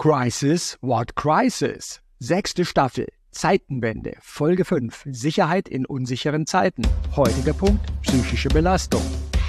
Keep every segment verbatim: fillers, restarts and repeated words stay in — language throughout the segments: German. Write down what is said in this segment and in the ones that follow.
Crisis, what crisis? Sechste Staffel, Zeitenwende, Folge fünf, Sicherheit in unsicheren Zeiten. Heutiger Punkt, psychische Belastung.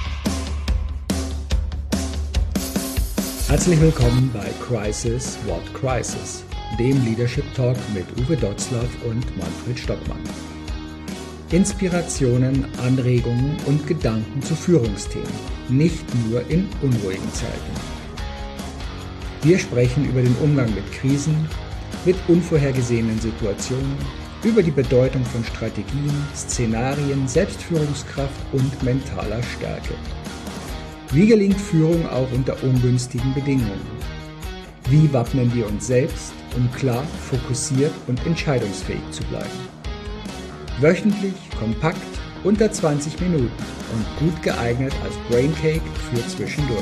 Herzlich willkommen bei Crisis, what crisis? Dem Leadership Talk mit Uwe Dotzlaff und Manfred Stockmann. Inspirationen, Anregungen und Gedanken zu Führungsthemen, nicht nur in unruhigen Zeiten. Wir sprechen über den Umgang mit Krisen, mit unvorhergesehenen Situationen, über die Bedeutung von Strategien, Szenarien, Selbstführungskraft und mentaler Stärke. Wie gelingt Führung auch unter ungünstigen Bedingungen? Wie wappnen wir uns selbst, um klar, fokussiert und entscheidungsfähig zu bleiben? Wöchentlich, kompakt, unter zwanzig Minuten und gut geeignet als Braincake für zwischendurch.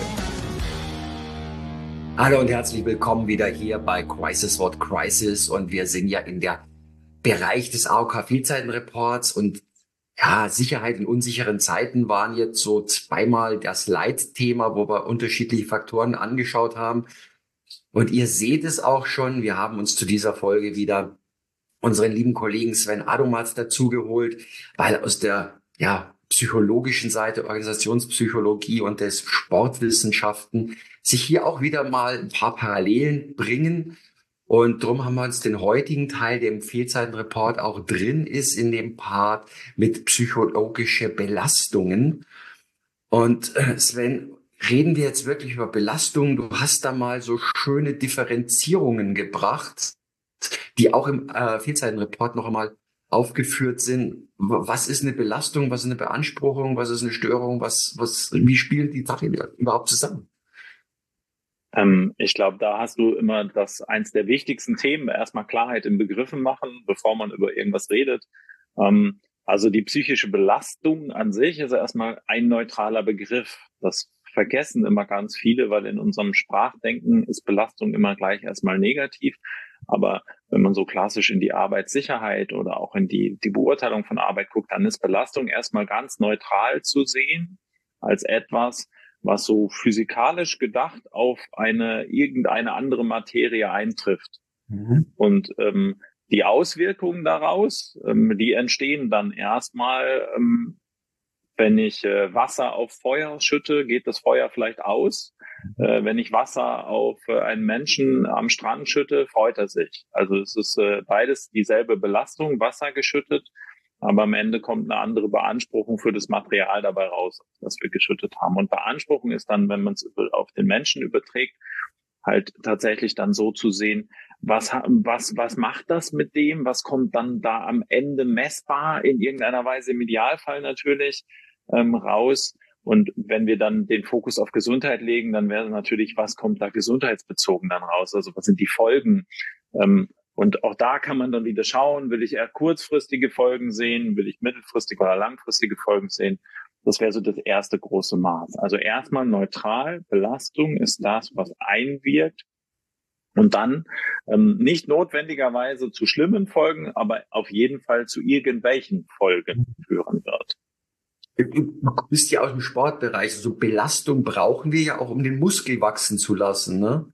Hallo und herzlich willkommen wieder hier bei Crisis What Crisis, und wir sind ja in der Bereich des A O K-Vielzeitenreports, und ja, Sicherheit in unsicheren Zeiten waren jetzt so zweimal das Leitthema, wo wir unterschiedliche Faktoren angeschaut haben. Und ihr seht es auch schon, wir haben uns zu dieser Folge wieder unseren lieben Kollegen Sven Adomatz dazugeholt, weil aus der ja psychologischen Seite, Organisationspsychologie und des Sportwissenschaften sich hier auch wieder mal ein paar Parallelen bringen. Und darum haben wir uns den heutigen Teil, der im Fehlzeitenreport auch drin ist, in dem Part mit psychologische Belastungen. Und äh, Sven, reden wir jetzt wirklich über Belastungen? Du hast da mal so schöne Differenzierungen gebracht, die auch im äh, Fehlzeitenreport noch einmal aufgeführt sind. Was ist eine Belastung? Was ist eine Beanspruchung? Was ist eine Störung? Was, was, wie spielen die Sachen überhaupt zusammen? Ähm, ich glaube, da hast du immer das eins der wichtigsten Themen, erstmal Klarheit in Begriffen machen, bevor man über irgendwas redet. Ähm, also die psychische Belastung an sich ist erstmal ein neutraler Begriff. Das vergessen immer ganz viele, weil in unserem Sprachdenken ist Belastung immer gleich erstmal negativ. Aber wenn man so klassisch in die Arbeitssicherheit oder auch in die, die Beurteilung von Arbeit guckt, dann ist Belastung erstmal ganz neutral zu sehen als etwas, was so physikalisch gedacht auf eine irgendeine andere Materie eintrifft. Mhm. Und ähm, die Auswirkungen daraus, ähm, die entstehen dann erstmal, ähm, wenn ich äh, Wasser auf Feuer schütte, geht das Feuer vielleicht aus. Äh, wenn ich Wasser auf äh, einen Menschen am Strand schütte, freut er sich. Also es ist äh, beides dieselbe Belastung, Wasser geschüttet, aber am Ende kommt eine andere Beanspruchung für das Material dabei raus, das wir geschüttet haben. Und Beanspruchung ist dann, wenn man es auf den Menschen überträgt, halt tatsächlich dann so zu sehen, was, was, was macht das mit dem? Was kommt dann da am Ende messbar in irgendeiner Weise, im Idealfall natürlich, ähm, raus? Und wenn wir dann den Fokus auf Gesundheit legen, dann wäre natürlich, was kommt da gesundheitsbezogen dann raus? Also was sind die Folgen? Ähm, und auch da kann man dann wieder schauen, will ich eher kurzfristige Folgen sehen? Will ich mittelfristige oder langfristige Folgen sehen? Das wäre so das erste große Maß. Also erstmal neutral. Belastung ist das, was einwirkt und dann ähm, nicht notwendigerweise zu schlimmen Folgen, aber auf jeden Fall zu irgendwelchen Folgen führen wird. Du bist ja aus dem Sportbereich. So also Belastung brauchen wir ja auch, um den Muskel wachsen zu lassen, ne?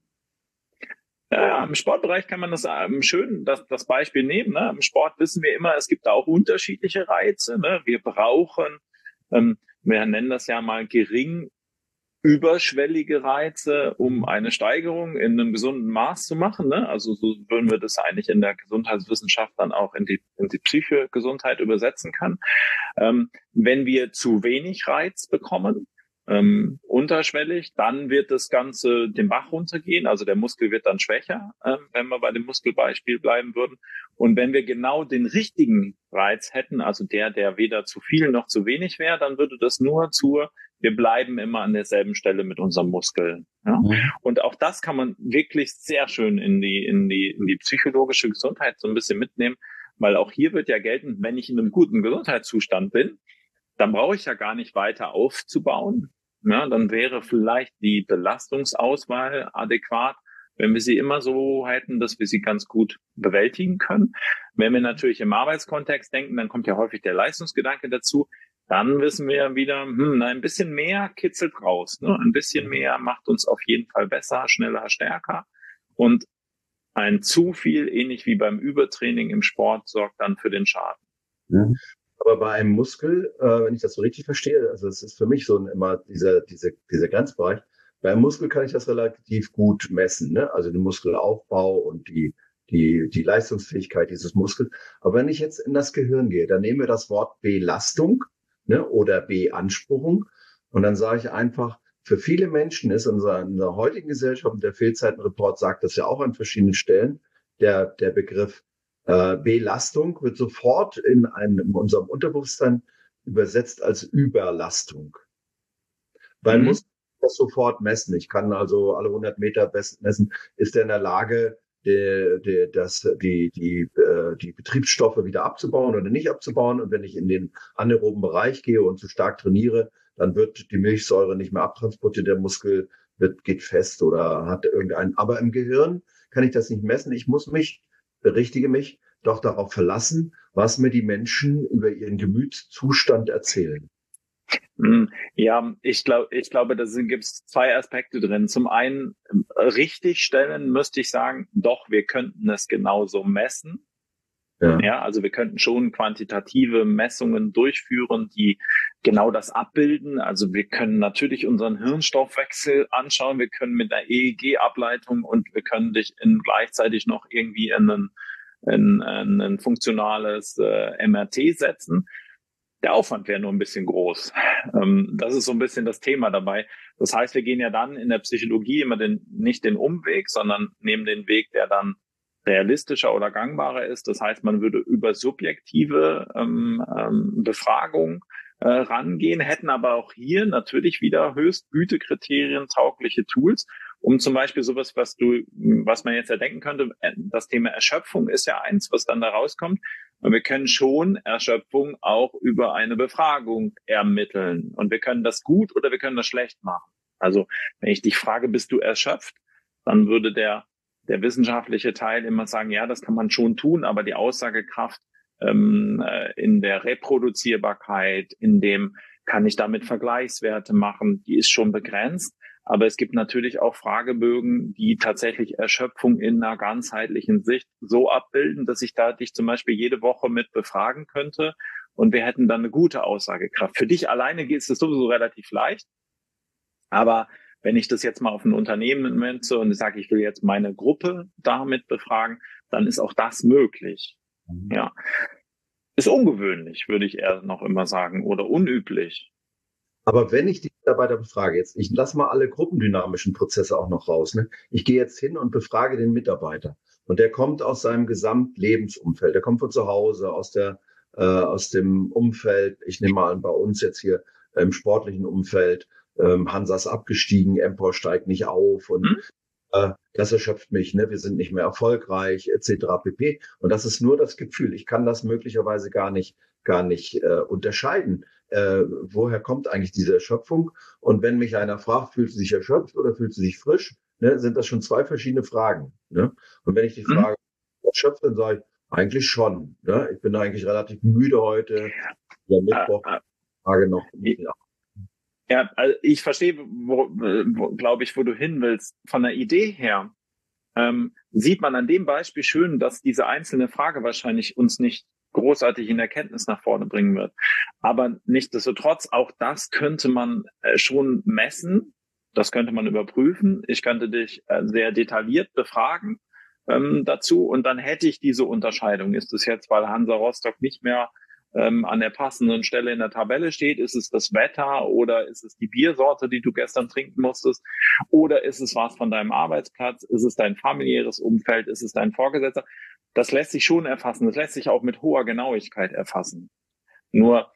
Ja, im Sportbereich kann man das ähm, schön das, das Beispiel nehmen. Ne? Im Sport wissen wir immer, es gibt da auch unterschiedliche Reize. Ne? Wir brauchen, ähm, wir nennen das ja mal gering überschwellige Reize, um eine Steigerung in einem gesunden Maß zu machen. Ne? Also so würden wir das eigentlich in der Gesundheitswissenschaft dann auch in die, in die psychische Gesundheit übersetzen können. Ähm, wenn wir zu wenig Reiz bekommen, ähm, unterschwellig, dann wird das Ganze den Bach runtergehen. Also der Muskel wird dann schwächer, äh, wenn wir bei dem Muskelbeispiel bleiben würden. Und wenn wir genau den richtigen Reiz hätten, also der, der weder zu viel noch zu wenig wäre, dann würde das nur zur wir bleiben immer an derselben Stelle mit unserem Muskel. Ja? Mhm. Und auch das kann man wirklich sehr schön in die, in die, in die psychologische Gesundheit so ein bisschen mitnehmen, weil auch hier wird ja gelten, wenn ich in einem guten Gesundheitszustand bin, dann brauche ich ja gar nicht weiter aufzubauen. Ja, dann wäre vielleicht die Belastungsauswahl adäquat, wenn wir sie immer so hätten, dass wir sie ganz gut bewältigen können. Wenn wir natürlich im Arbeitskontext denken, dann kommt ja häufig der Leistungsgedanke dazu. Dann wissen wir wieder, hm, ein bisschen mehr kitzelt raus. Ne? Ein bisschen mehr macht uns auf jeden Fall besser, schneller, stärker. Und Ein zu viel, ähnlich wie beim Übertraining im Sport, sorgt dann für den Schaden. Mhm. Aber bei einem Muskel, äh, wenn ich das so richtig verstehe, also es ist für mich so ein, immer dieser, dieser, dieser Grenzbereich, bei einem Muskel kann ich das relativ gut messen, ne? Also den Muskelaufbau und die, die, die Leistungsfähigkeit dieses Muskels. Aber wenn ich jetzt in das Gehirn gehe, dann nehmen wir das Wort Belastung, ne? Oder Beanspruchung. Und dann sage ich einfach, für viele Menschen ist in unserer, in unserer heutigen Gesellschaft, und der Fehlzeitenreport sagt das ja auch an verschiedenen Stellen, der, der Begriff äh, Belastung wird sofort in, einem, in unserem Unterbewusstsein übersetzt als Überlastung. Weil Mhm. muss das sofort messen. Ich kann also alle hundert Meter messen, ist er in der Lage, die, die, das, die, die, äh, die Betriebsstoffe wieder abzubauen oder nicht abzubauen. Und wenn ich in den anaeroben Bereich gehe und zu stark trainiere, dann wird die Milchsäure nicht mehr abtransportiert, der Muskel wird, geht fest oder hat irgendeinen. Aber im Gehirn kann ich das nicht messen. Ich muss mich, berichtige mich, doch darauf verlassen, was mir die Menschen über ihren Gemütszustand erzählen. Ja, ich glaube, ich glaube, da gibt es zwei Aspekte drin. Zum einen, richtig stellen müsste ich sagen, doch, wir könnten es genauso messen. Ja. ja, also wir könnten schon quantitative Messungen durchführen, die genau das abbilden. Also wir können natürlich unseren Hirnstoffwechsel anschauen, wir können mit einer E E G-Ableitung und wir können dich in gleichzeitig noch irgendwie in ein, in, in ein funktionales äh, M R T setzen. Der Aufwand wäre nur ein bisschen groß. Ähm, das ist so ein bisschen das Thema dabei. Das heißt, wir gehen ja dann in der Psychologie immer den, nicht den Umweg, sondern nehmen den Weg, der dann realistischer oder gangbarer ist. Das heißt, man würde über subjektive ähm, ähm, Befragung äh, rangehen, hätten aber auch hier natürlich wieder Höchstgütekriterien taugliche Tools, um zum Beispiel sowas, was du, was man jetzt ja denken könnte, das Thema Erschöpfung ist ja eins, was dann da rauskommt. Und wir können schon Erschöpfung auch über eine Befragung ermitteln. Und wir können das gut oder wir können das schlecht machen. Also wenn ich dich frage, bist du erschöpft, dann würde der der wissenschaftliche Teil immer sagen, ja, das kann man schon tun, aber die Aussagekraft ähm, äh, in der Reproduzierbarkeit, in dem kann ich damit Vergleichswerte machen, die ist schon begrenzt. Aber es gibt natürlich auch Fragebögen, die tatsächlich Erschöpfung in einer ganzheitlichen Sicht so abbilden, dass ich da dich zum Beispiel jede Woche mit befragen könnte und wir hätten dann eine gute Aussagekraft. Für dich alleine ist es sowieso relativ leicht, aber wenn ich das jetzt mal auf ein Unternehmen münze und sage, ich will jetzt meine Gruppe damit befragen, dann ist auch das möglich. Mhm. Ja, ist ungewöhnlich, würde ich eher noch immer sagen, oder unüblich. Aber wenn ich die Mitarbeiter befrage, jetzt, ich lasse mal alle gruppendynamischen Prozesse auch noch raus, ne? Ich gehe jetzt hin und befrage den Mitarbeiter. Und der kommt aus seinem Gesamtlebensumfeld. Der kommt von zu Hause, aus der, äh, aus dem Umfeld. Ich nehme mal an, bei uns jetzt hier im sportlichen Umfeld. Ähm, Hansa ist abgestiegen, Empor steigt nicht auf und hm? äh, das erschöpft mich, ne? Wir sind nicht mehr erfolgreich, et cetera pp. Und das ist nur das Gefühl. Ich kann das möglicherweise gar nicht, gar nicht äh, unterscheiden. Äh, woher kommt eigentlich diese Erschöpfung? Und wenn mich einer fragt, fühlt sie sich erschöpft oder fühlt sie sich frisch, ne, sind das schon zwei verschiedene Fragen. Ne? Und wenn ich die Frage hm? erschöpft, dann sage ich eigentlich schon. Ne? Ich bin eigentlich relativ müde heute. Der Mittwoch, Frage noch. Ja. Ja, also ich verstehe, wo, wo, glaube ich, wo du hin willst. Von der Idee her ähm, sieht man an dem Beispiel schön, dass diese einzelne Frage wahrscheinlich uns nicht großartig in Erkenntnis nach vorne bringen wird. Aber nichtsdestotrotz, auch das könnte man äh, schon messen. Das könnte man überprüfen. Ich könnte dich äh, sehr detailliert befragen ähm, dazu und dann hätte ich diese Unterscheidung. Ist es jetzt, weil Hansa Rostock nicht mehr Ähm, an der passenden Stelle in der Tabelle steht? Ist es das Wetter oder ist es die Biersorte, die du gestern trinken musstest? Oder ist es was von deinem Arbeitsplatz? Ist es dein familiäres Umfeld? Ist es dein Vorgesetzter? Das lässt sich schon erfassen. Das lässt sich auch mit hoher Genauigkeit erfassen. Nur,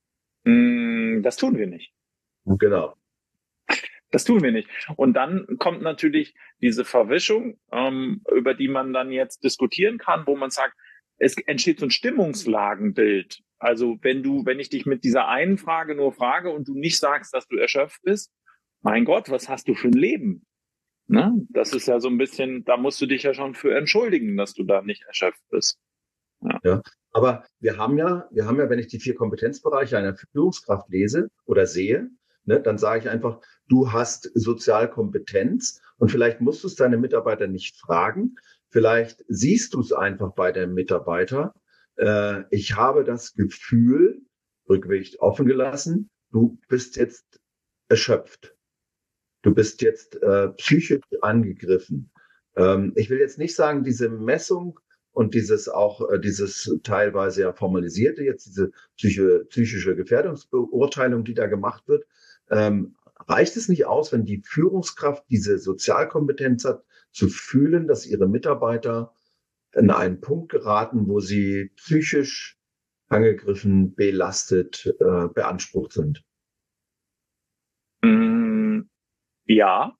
mh, das tun wir nicht. Genau. Das tun wir nicht. Und dann kommt natürlich diese Verwischung, ähm, über die man dann jetzt diskutieren kann, wo man sagt, es entsteht so ein Stimmungslagenbild. Also wenn du, wenn ich dich mit dieser einen Frage nur frage und du nicht sagst, dass du erschöpft bist, mein Gott, was hast du für ein Leben? Ne? Das ist ja so ein bisschen, da musst du dich ja schon für entschuldigen, dass du da nicht erschöpft bist. Ja. Ja, aber wir haben ja, wir haben ja, wenn ich die vier Kompetenzbereiche einer Führungskraft lese oder sehe, ne, dann sage ich einfach, du hast Sozialkompetenz Und vielleicht musst du es deine Mitarbeiter nicht fragen. Vielleicht siehst du es einfach bei deinem Mitarbeiter. Äh, ich habe das Gefühl, Rückweg offen gelassen, du bist jetzt erschöpft. Du bist jetzt äh, psychisch angegriffen. Ähm, ich will jetzt nicht sagen, diese Messung und dieses auch, äh, dieses teilweise ja formalisierte, jetzt diese psyche, psychische Gefährdungsbeurteilung, die da gemacht wird, ähm, reicht es nicht aus, wenn die Führungskraft diese Sozialkompetenz hat, zu fühlen, dass ihre Mitarbeiter in einen Punkt geraten, wo sie psychisch angegriffen, belastet, äh, beansprucht sind? Mm, ja.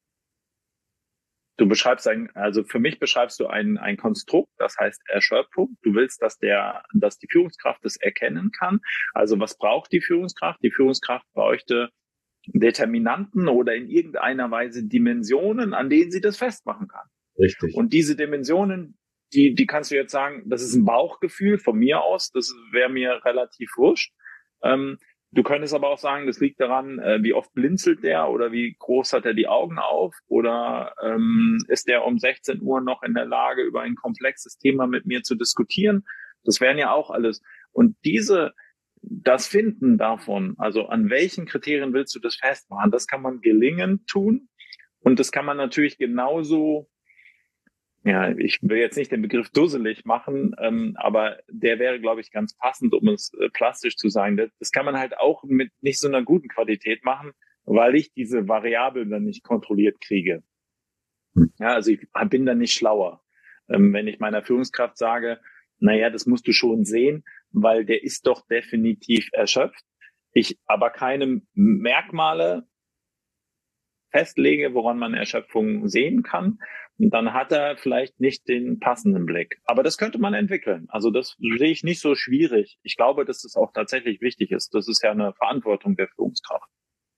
Du beschreibst ein, also für mich beschreibst du ein, ein Konstrukt, das heißt Erschöpfung. Du willst, dass der, dass die Führungskraft das erkennen kann. Also was braucht die Führungskraft? Die Führungskraft bräuchte Determinanten oder in irgendeiner Weise Dimensionen, an denen sie das festmachen kann. Richtig. Und diese Dimensionen, die, die kannst du jetzt sagen, das ist ein Bauchgefühl von mir aus, das wäre mir relativ wurscht. Ähm, Du könntest aber auch sagen, das liegt daran, äh, wie oft blinzelt der oder wie groß hat er die Augen auf oder ähm, ist der um sechzehn Uhr noch in der Lage, über ein komplexes Thema mit mir zu diskutieren. Das wären ja auch alles. Und diese, das Finden davon, also an welchen Kriterien willst du das festmachen, das kann man gelingend tun und das kann man natürlich genauso, ja, ich will jetzt nicht den Begriff dusselig machen, ähm, aber der wäre, glaube ich, ganz passend, um es äh, plastisch zu sagen. Das, das kann man halt auch mit nicht so einer guten Qualität machen, weil ich diese Variablen dann nicht kontrolliert kriege. Ja, also ich bin dann nicht schlauer. Ähm, wenn ich meiner Führungskraft sage, naja, das musst du schon sehen, weil der ist doch definitiv erschöpft. Ich aber keine Merkmale festlege, woran man Erschöpfung sehen kann. Und dann hat er vielleicht nicht den passenden Blick. Aber das könnte man entwickeln. Also das sehe ich nicht so schwierig. Ich glaube, dass das auch tatsächlich wichtig ist. Das ist ja eine Verantwortung der Führungskraft.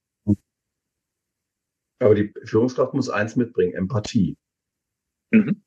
Aber die Führungskraft muss eins mitbringen, Empathie. Mhm.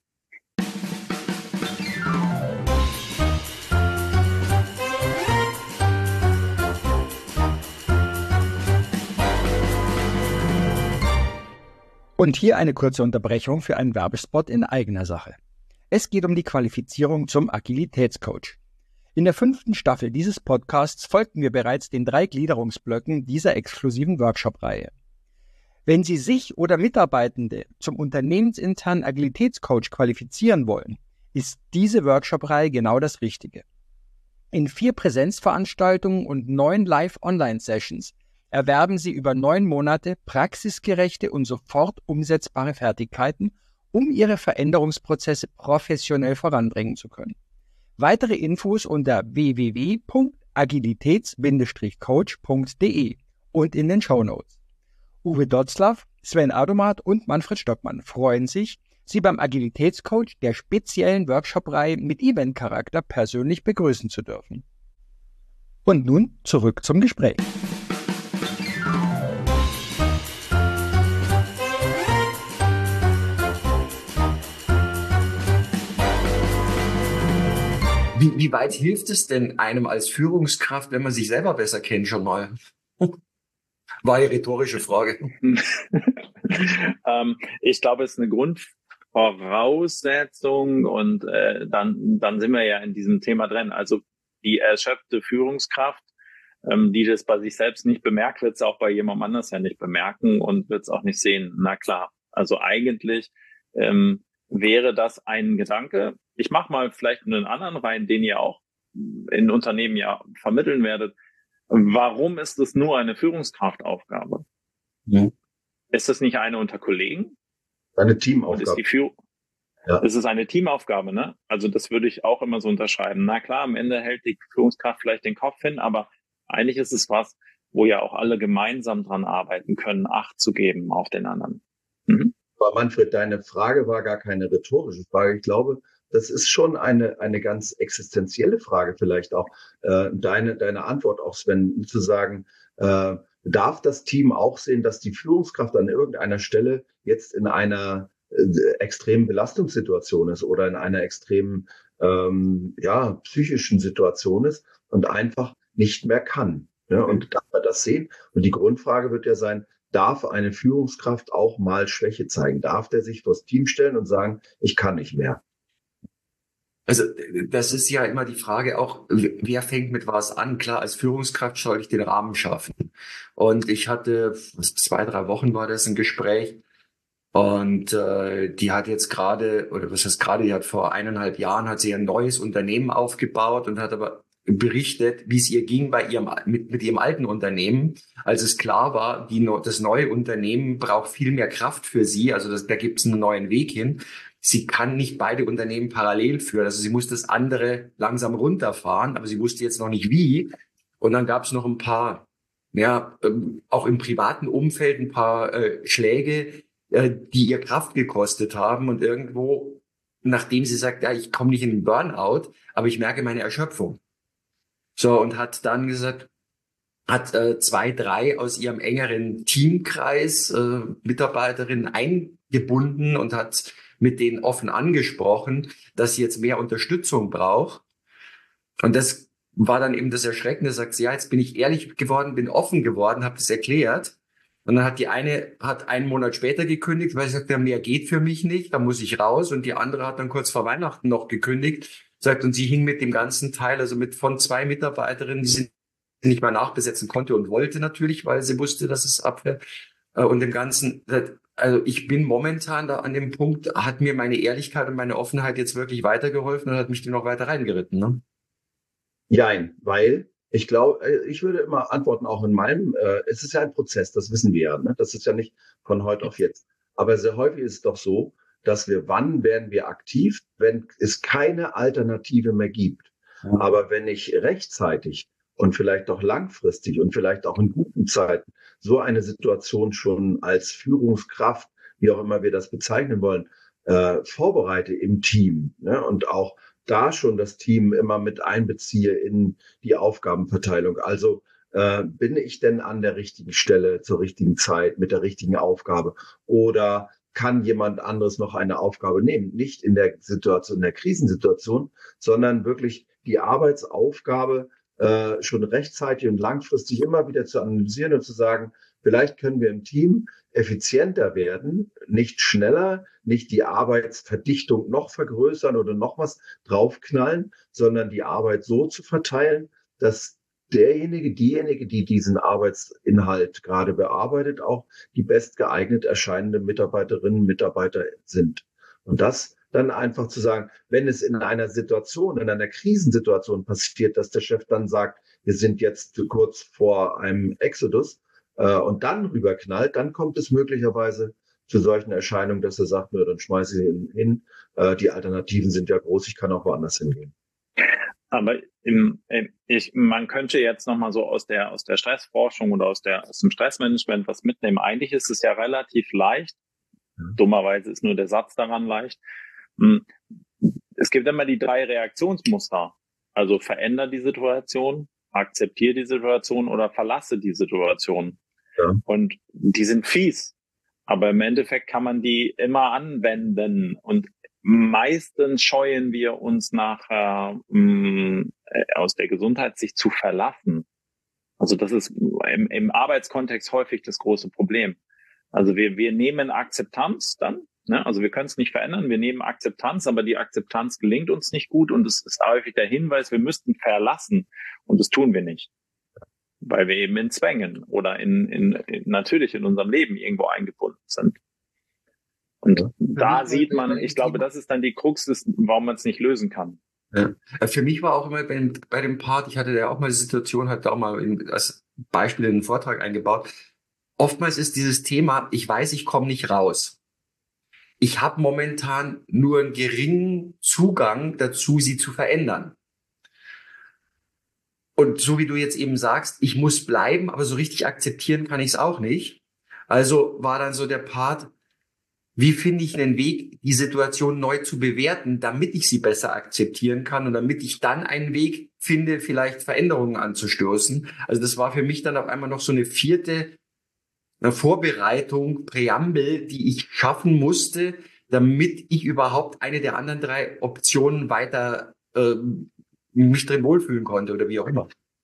Und hier eine kurze Unterbrechung für einen Werbespot in eigener Sache. Es geht um die Qualifizierung zum Agilitätscoach. In der fünften Staffel dieses Podcasts folgten wir bereits den drei Gliederungsblöcken dieser exklusiven Workshop-Reihe. Wenn Sie sich oder Mitarbeitende zum unternehmensinternen Agilitätscoach qualifizieren wollen, ist diese Workshop-Reihe genau das Richtige. In vier Präsenzveranstaltungen und neun Live-Online-Sessions erwerben Sie über neun Monate praxisgerechte und sofort umsetzbare Fertigkeiten, um Ihre Veränderungsprozesse professionell voranbringen zu können. Weitere Infos unter w w w punkt agilitäts coach punkt d e und in den Shownotes. Uwe Dotzlaff, Sven Adomat und Manfred Stockmann freuen sich, Sie beim Agilitätscoach der speziellen Workshop-Reihe mit Event-Charakter persönlich begrüßen zu dürfen. Und nun zurück zum Gespräch. Wie, wie weit hilft es denn einem als Führungskraft, wenn man sich selber besser kennt schon mal? War eine rhetorische Frage. ähm, ich glaube, es ist eine Grundvoraussetzung und äh, dann, dann sind wir ja in diesem Thema drin. Also die erschöpfte Führungskraft, ähm, die das bei sich selbst nicht bemerkt, wird es auch bei jemandem anders ja nicht bemerken und wird es auch nicht sehen. Na klar, also eigentlich ähm, wäre das ein Gedanke. Ich mache mal vielleicht einen anderen rein, den ihr auch in Unternehmen ja vermitteln werdet. Warum ist es nur eine Führungskraftaufgabe? Ja. Ist das nicht eine unter Kollegen? Eine Teamaufgabe. Und ist die Führung? Ja. Es ist eine Teamaufgabe, ne? Also das würde ich auch immer so unterschreiben. Na klar, am Ende hält die Führungskraft vielleicht den Kopf hin, aber eigentlich ist es was, wo ja auch alle gemeinsam dran arbeiten können, Acht zu geben auf den anderen. Mhm. Aber Manfred, deine Frage war gar keine rhetorische Frage. Ich glaube, das ist schon eine, eine ganz existenzielle Frage vielleicht auch. Äh, deine, deine Antwort auch, Sven, zu sagen, äh, darf das Team auch sehen, dass die Führungskraft an irgendeiner Stelle jetzt in einer äh, extremen Belastungssituation ist oder in einer extremen ähm, ja, psychischen Situation ist und einfach nicht mehr kann. Ja, und darf man das sehen? Und die Grundfrage wird ja sein, darf eine Führungskraft auch mal Schwäche zeigen? Darf der sich vors Team stellen und sagen, ich kann nicht mehr? Also das ist ja immer die Frage auch, wer fängt mit was an? Klar, als Führungskraft soll ich den Rahmen schaffen. Und ich hatte, was, zwei, drei Wochen war das, ein Gespräch. Und äh, die hat jetzt gerade, oder was heißt gerade, die hat vor eineinhalb Jahren, hat sie ein neues Unternehmen aufgebaut und hat aber berichtet, wie es ihr ging bei ihrem mit, mit ihrem alten Unternehmen, als es klar war, die, das neue Unternehmen braucht viel mehr Kraft für sie, also das, da gibt es einen neuen Weg hin. Sie kann nicht beide Unternehmen parallel führen, also sie muss das andere langsam runterfahren, aber sie wusste jetzt noch nicht wie. Und dann gab es noch ein paar, ja, ähm, auch im privaten Umfeld ein paar äh, Schläge, äh, die ihr Kraft gekostet haben und irgendwo, nachdem sie sagt, ja, ich komme nicht in den Burnout, aber ich merke meine Erschöpfung. So, und hat dann gesagt, hat äh, zwei, drei aus ihrem engeren Teamkreis äh, Mitarbeiterinnen eingebunden und hat mit denen offen angesprochen, dass sie jetzt mehr Unterstützung braucht. Und das war dann eben das Erschreckende, sagt sie, ja, jetzt bin ich ehrlich geworden, bin offen geworden, habe das erklärt. Und dann hat die eine, hat einen Monat später gekündigt, weil sie sagt, ja, mehr geht für mich nicht, da muss ich raus. Und die andere hat dann kurz vor Weihnachten noch gekündigt, sagt, und sie hing mit dem ganzen Teil, also mit von zwei Mitarbeiterinnen, die sie nicht mal nachbesetzen konnte und wollte natürlich, weil sie wusste, dass es abfällt. Und dem Ganzen, also ich bin momentan da an dem Punkt, hat mir meine Ehrlichkeit und meine Offenheit jetzt wirklich weitergeholfen und hat mich die noch weiter reingeritten, ne? Jein, weil ich glaube, ich würde immer antworten, auch in meinem, äh, es ist ja ein Prozess, das wissen wir ja, ne? Das ist ja nicht von heute auf jetzt. Aber sehr häufig ist es doch so, dass wir, wann werden wir aktiv, wenn es keine Alternative mehr gibt. Ja. Aber wenn ich rechtzeitig und vielleicht auch langfristig und vielleicht auch in guten Zeiten so eine Situation schon als Führungskraft, wie auch immer wir das bezeichnen wollen, äh, vorbereite im Team, ne? Und auch da schon das Team immer mit einbeziehe in die Aufgabenverteilung. Also äh, bin ich denn an der richtigen Stelle zur richtigen Zeit mit der richtigen Aufgabe oder kann jemand anderes noch eine Aufgabe nehmen? Nicht in der Situation, in der Krisensituation, sondern wirklich die Arbeitsaufgabe äh, schon rechtzeitig und langfristig immer wieder zu analysieren und zu sagen, vielleicht können wir im Team effizienter werden, nicht schneller, nicht die Arbeitsverdichtung noch vergrößern oder noch was draufknallen, sondern die Arbeit so zu verteilen, dass derjenige, diejenige, die diesen Arbeitsinhalt gerade bearbeitet, auch die bestgeeignet erscheinende Mitarbeiterinnen und Mitarbeiter sind. Und das dann einfach zu sagen, wenn es in einer Situation, in einer Krisensituation passiert, dass der Chef dann sagt, wir sind jetzt kurz vor einem Exodus, äh, und dann rüberknallt, dann kommt es möglicherweise zu solchen Erscheinungen, dass er sagt, nur dann schmeiße ich ihn hin, äh, die Alternativen sind ja groß, ich kann auch woanders hingehen. Aber im, ich, man könnte jetzt nochmal so aus der, aus der Stressforschung oder aus der, aus dem Stressmanagement was mitnehmen. Eigentlich ist es ja relativ leicht. Ja. Dummerweise ist nur der Satz daran leicht. Es gibt immer die drei Reaktionsmuster. Also verändere die Situation, akzeptiere die Situation oder verlasse die Situation. Ja. Und die sind fies. Aber im Endeffekt kann man die immer anwenden. Und meistens scheuen wir uns nachher mh, aus der Gesundheit, sich zu verlassen. Also das ist im, im Arbeitskontext häufig das große Problem. Also wir, wir nehmen Akzeptanz dann, ne? Also wir können es nicht verändern, wir nehmen Akzeptanz, aber die Akzeptanz gelingt uns nicht gut und es ist häufig der Hinweis, wir müssten verlassen und das tun wir nicht. Weil wir eben in Zwängen oder in, in, in natürlich in unserem Leben irgendwo eingebunden sind. Und ja. Da sieht man, ich glaube, das ist dann die Krux, des, warum man es nicht lösen kann. Ja. Für mich war auch immer bei, bei dem Part, ich hatte ja auch mal die Situation, hatte auch mal in, als Beispiel in den Vortrag eingebaut. Oftmals ist dieses Thema, ich weiß, ich komme nicht raus. Ich habe momentan nur einen geringen Zugang dazu, sie zu verändern. Und so wie du jetzt eben sagst, ich muss bleiben, aber so richtig akzeptieren kann ich es auch nicht. Also war dann so der Part, wie finde ich einen Weg, die Situation neu zu bewerten, damit ich sie besser akzeptieren kann und damit ich dann einen Weg finde, vielleicht Veränderungen anzustoßen. Also das war für mich dann auf einmal noch so eine vierte eine Vorbereitung, Präambel, die ich schaffen musste, damit ich überhaupt eine der anderen drei Optionen weiter äh, mich drin wohlfühlen konnte oder wie auch immer.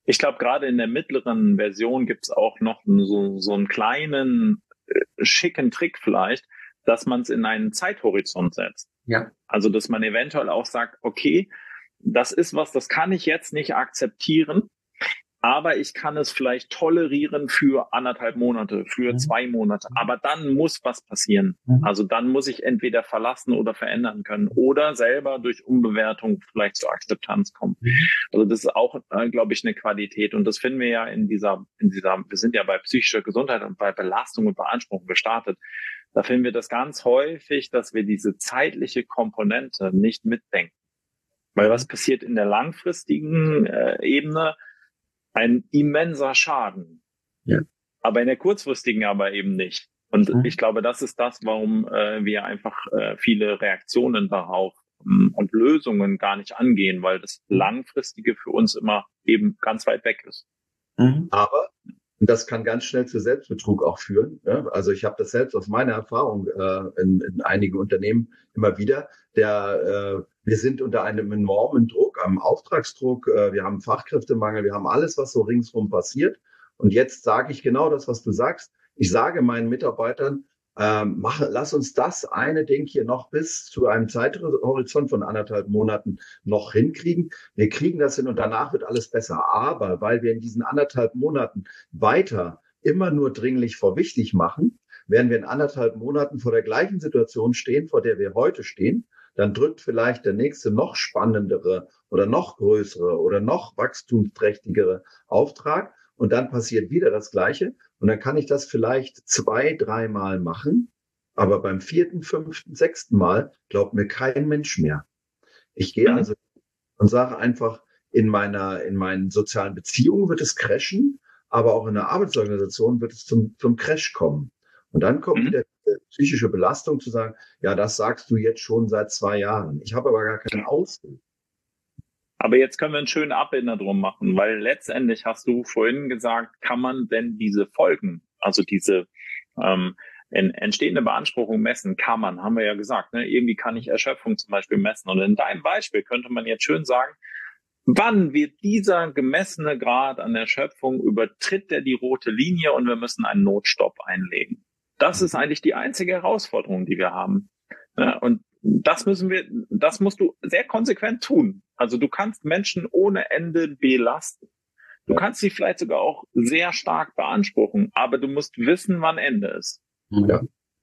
Ich glaube, gerade in der mittleren Version gibt es auch noch so, so einen kleinen, äh, schicken Trick vielleicht, dass man es in einen Zeithorizont setzt. Ja. Also, dass man eventuell auch sagt, okay, das ist was, das kann ich jetzt nicht akzeptieren, aber ich kann es vielleicht tolerieren für anderthalb Monate, für mhm. zwei Monate. Aber dann muss was passieren. Mhm. Also dann muss ich entweder verlassen oder verändern können oder selber durch Umbewertung vielleicht zur Akzeptanz kommen. Mhm. Also das ist auch, äh, glaube ich, eine Qualität. Und das finden wir ja in dieser, in dieser, wir sind ja bei psychischer Gesundheit und bei Belastung und Beanspruchung gestartet. Da finden wir das ganz häufig, dass wir diese zeitliche Komponente nicht mitdenken. Weil was passiert in der langfristigen äh, Ebene? Ein immenser Schaden. Ja. Aber in der kurzfristigen aber eben nicht. Und mhm. ich glaube, das ist das, warum äh, wir einfach äh, viele Reaktionen darauf ähm, und Lösungen gar nicht angehen, weil das Langfristige für uns immer eben ganz weit weg ist. Mhm. Aber und das kann ganz schnell zu Selbstbetrug auch führen. Ja? Also ich habe das selbst aus meiner Erfahrung äh, in, in einigen Unternehmen immer wieder. Der, äh, wir sind unter einem enormen Druck, einem Auftragsdruck. Äh, wir haben Fachkräftemangel, wir haben alles, was so ringsrum passiert. Und jetzt sage ich genau das, was du sagst. Ich sage meinen Mitarbeitern, äh, mach, lass uns das eine Ding hier noch bis zu einem Zeithorizont von anderthalb Monaten noch hinkriegen. Wir kriegen das hin und danach wird alles besser. Aber weil wir in diesen anderthalb Monaten weiter immer nur dringlich vor wichtig machen, werden wir in anderthalb Monaten vor der gleichen Situation stehen, vor der wir heute stehen. Dann drückt vielleicht der nächste noch spannendere oder noch größere oder noch wachstumsträchtigere Auftrag. Und dann passiert wieder das Gleiche. Und dann kann ich das vielleicht zwei, dreimal machen. Aber beim vierten, fünften, sechsten Mal glaubt mir kein Mensch mehr. Ich gehe also und sage einfach, in meiner, in meinen sozialen Beziehungen wird es crashen, aber auch in der Arbeitsorganisation wird es zum, zum Crash kommen. Und dann kommt mhm. wieder die psychische Belastung zu sagen, ja, das sagst du jetzt schon seit zwei Jahren. Ich habe aber gar keinen Ausweg. Aber jetzt können wir einen schönen Abbinder drum machen, weil letztendlich hast du vorhin gesagt, kann man denn diese Folgen, also diese ähm, entstehende Beanspruchung messen? Kann man, haben wir ja gesagt. Ne? Irgendwie kann ich Erschöpfung zum Beispiel messen. Und in deinem Beispiel könnte man jetzt schön sagen, wann wird dieser gemessene Grad an Erschöpfung, übertritt der die rote Linie und wir müssen einen Notstopp einlegen? Das ist eigentlich die einzige Herausforderung, die wir haben. Ja, und das müssen wir, das musst du sehr konsequent tun. Also du kannst Menschen ohne Ende belasten. Du kannst sie vielleicht sogar auch sehr stark beanspruchen, aber du musst wissen, wann Ende ist. Ja,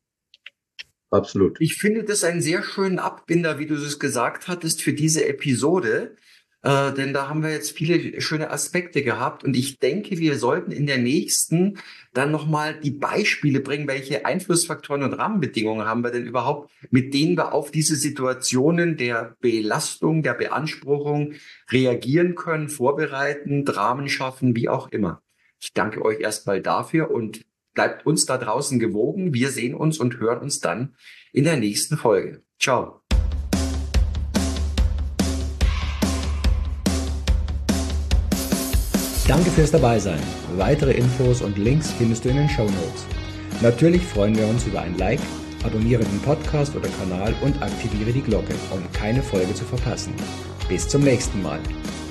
absolut. Ich finde das einen sehr schönen Abbinder, wie du es gesagt hattest, für diese Episode. Äh, denn da haben wir jetzt viele schöne Aspekte gehabt und ich denke, wir sollten in der nächsten dann nochmal die Beispiele bringen, welche Einflussfaktoren und Rahmenbedingungen haben wir denn überhaupt, mit denen wir auf diese Situationen der Belastung, der Beanspruchung reagieren können, vorbereiten, Rahmen schaffen, wie auch immer. Ich danke euch erstmal dafür und bleibt uns da draußen gewogen. Wir sehen uns und hören uns dann in der nächsten Folge. Ciao. Danke fürs Dabeisein. Weitere Infos und Links findest du in den Shownotes. Natürlich freuen wir uns über ein Like, abonniere den Podcast oder Kanal und aktiviere die Glocke, um keine Folge zu verpassen. Bis zum nächsten Mal.